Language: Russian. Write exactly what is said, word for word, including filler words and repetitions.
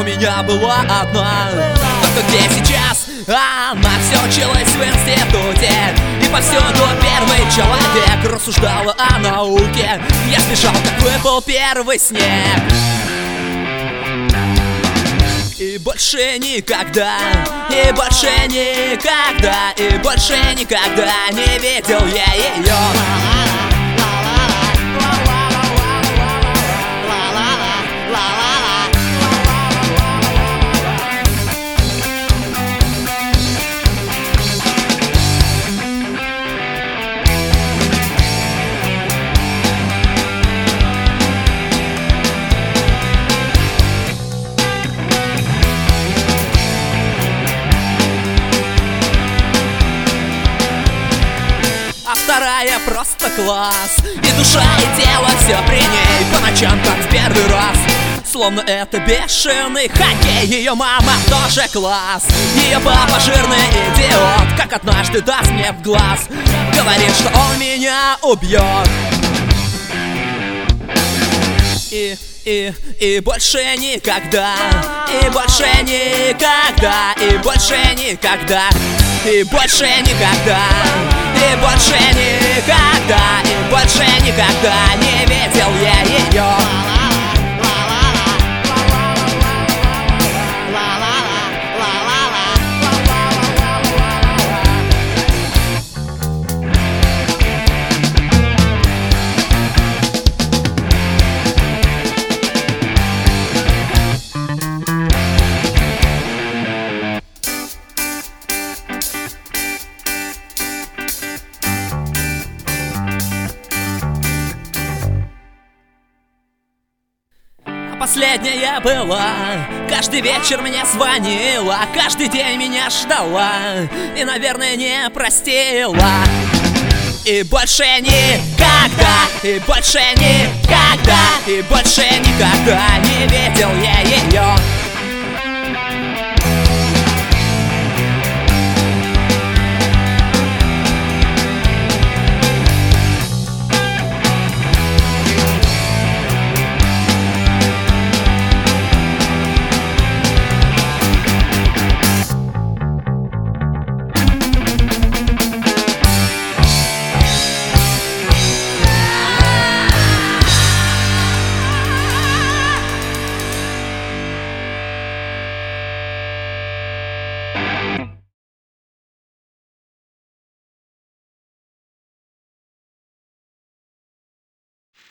у меня была одна. Только где сейчас? Она все училась в институте, и повсюду первый человек рассуждала о науке. Я сбежал, как выпал первый снег. И больше никогда, и больше никогда, и больше никогда не видел я ее. Вторая просто класс, и душа, и тело все при ней. По ночам как в первый раз, словно это бешеный хоккей. Ее мама тоже класс, ее папа жирный идиот, как однажды даст мне в глаз, говорит, что он меня убьет. И, и, и больше никогда, и больше никогда, и больше никогда, и больше никогда, и больше никогда, и больше никогда не видел я ее. Последняя была, каждый вечер мне звонила, каждый день меня ждала и, наверное, не простила. И больше никогда, и больше никогда, и больше никогда не видел я ее.